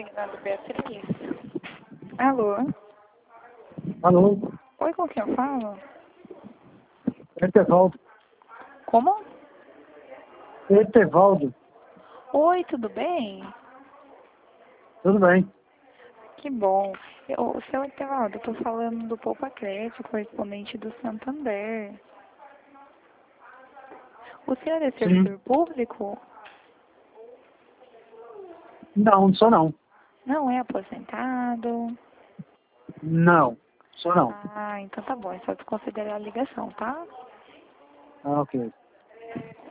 ligando Beatriz. Alô? Alô? Oi, com quem eu falo? Etevaldo. Como? Etevaldo. Oi, tudo bem? Tudo bem? Que bom. Seu Etevaldo, eu tô falando do Poupa Crédito, correspondente do Santander. O senhor é servidor Sim. público? Não, sou não. Não é aposentado? Não, sou não. Ah, então tá bom. É só desconsiderar a ligação, tá? Ah, ok.